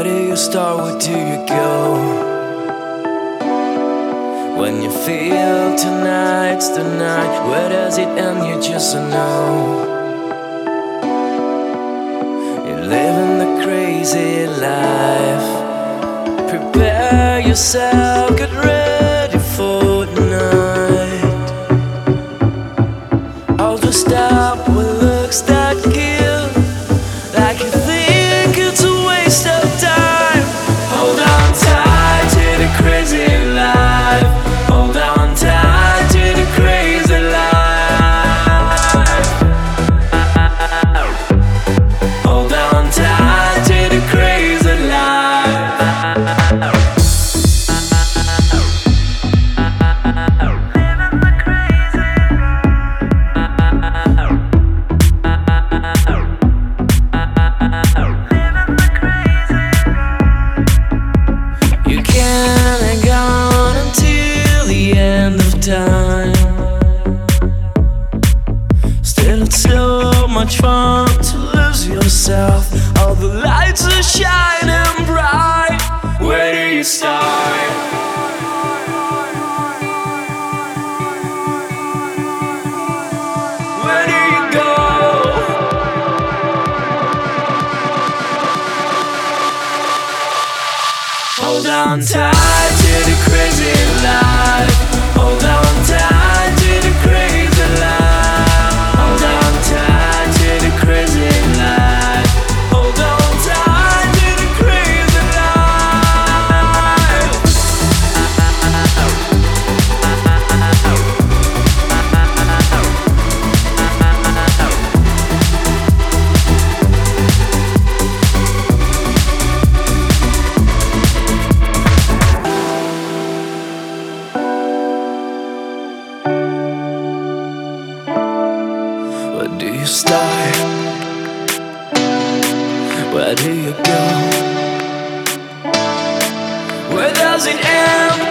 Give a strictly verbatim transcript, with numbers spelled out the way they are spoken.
do you start, where do you go? When you feel tonight's the night, where does it end? You just don't know. You're living the crazy life. Prepare yourself, get ready for the night. All dressed up with looks that kill, like you think it's a waste of time. Hold on tight to the crazy life. Hold on tight to the crazy life. Hold on tight to the crazy life. You can't hang on until the end of time. Still, it's so much fun to lose yourself. All the lights are shining bright. Where do you start? Where do you go? Hold on tight to the crazy life. Hold on tight to the crazy life. Hold on tight to the crazy life. Hold on tight to the crazy life. Where do you start? Where do you go? Where does it end?